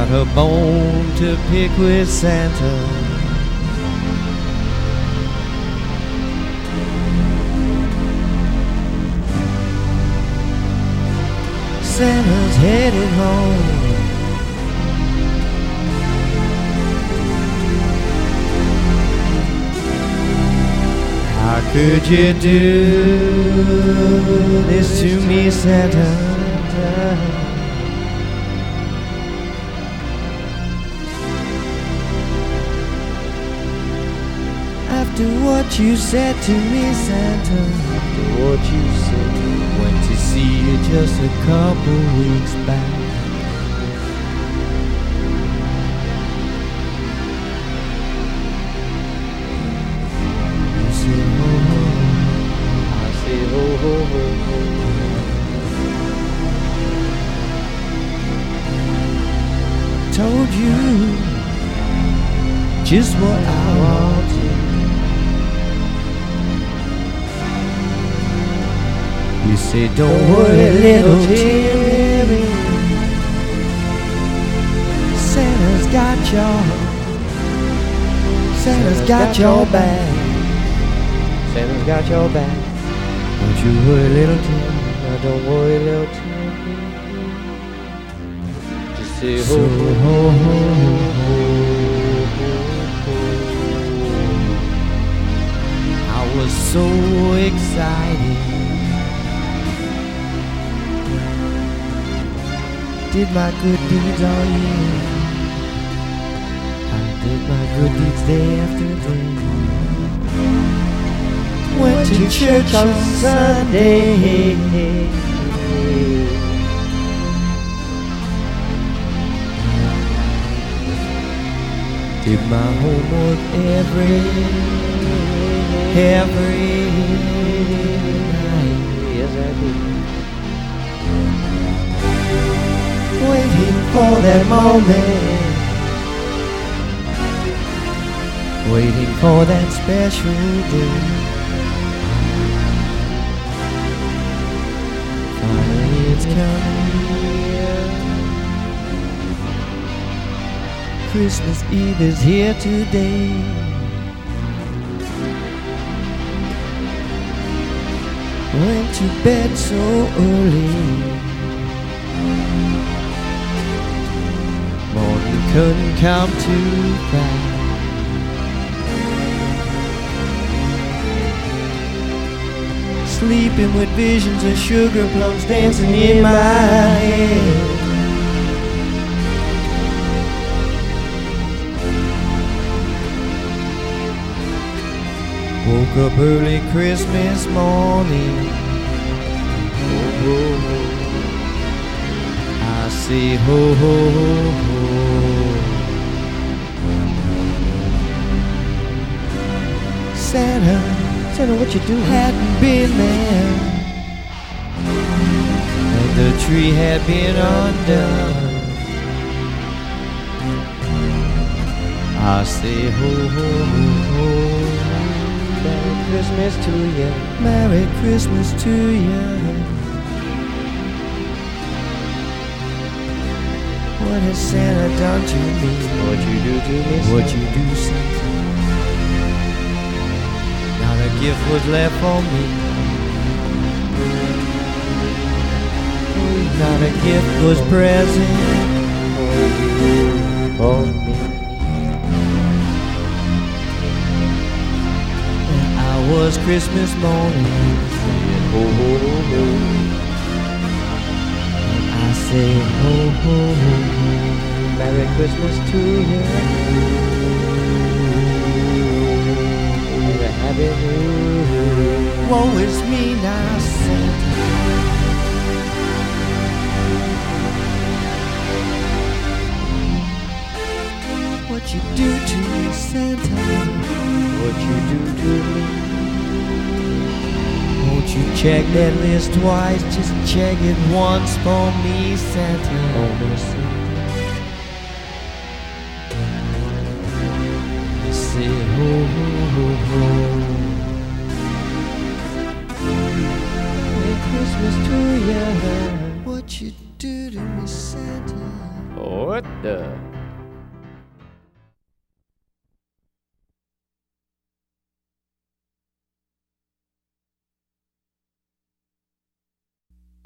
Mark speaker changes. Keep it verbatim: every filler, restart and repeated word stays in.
Speaker 1: Not a bone to pick with Santa. Santa's headed home. How could you do this to me, Santa? After what you said to me, Santa. After what you said. Went to see you just a couple weeks back. You say ho ho, I say ho ho ho ho. Told you just what I wanted. You say, don't worry, little Timmy. Santa's got your, Santa's got your back. Santa's got your back. Don't you worry, little Timmy. Now don't worry, little Timmy. Just say ho, so, ho, ho, ho, ho, ho, ho. I was so excited. Did my good deeds all year. I did my good deeds day after day. Went to church on Sunday. Did my homework every, every night. Yes, I did. Waiting for that moment, waiting for that special day. Finally it's coming. Christmas Eve is here today. Went to bed so early. Couldn't come too fast. Sleeping with visions of sugar plums dancing in my head. Woke up early Christmas morning. Oh, oh, oh. I say ho ho ho ho. Santa, Santa, what you doing? Hadn't been there, and the tree had been undone. I say ho ho ho ho. Merry Christmas to you. Merry Christmas to you. What has Santa done to me? What you do to me? What you do, Santa? Not a gift was left for me. Not a gift was present for you, for me. And I was Christmas morning. Ho ho ho. And I say ho ho ho. Merry Christmas to you. Happy New Year. Woe is me now, Santa. What you do to me, Santa? What you do to me? Won't you check that list twice? Just check it once for me, Santa. Oh, no, Santa. I say ho ho ho ho. Merry Christmas to you. What you do to me, Santa? What the?